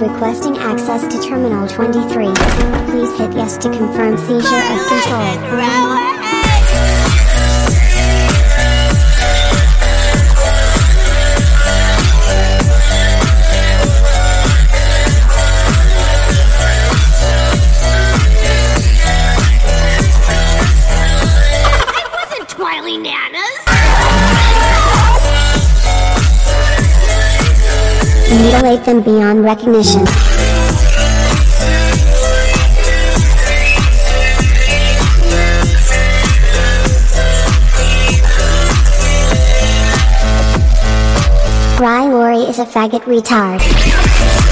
requesting access to Terminal 23. Please hit yes to confirm seizure of control. Twily Nanas? Mutilate them beyond recognition. Rylori is a faggot retard.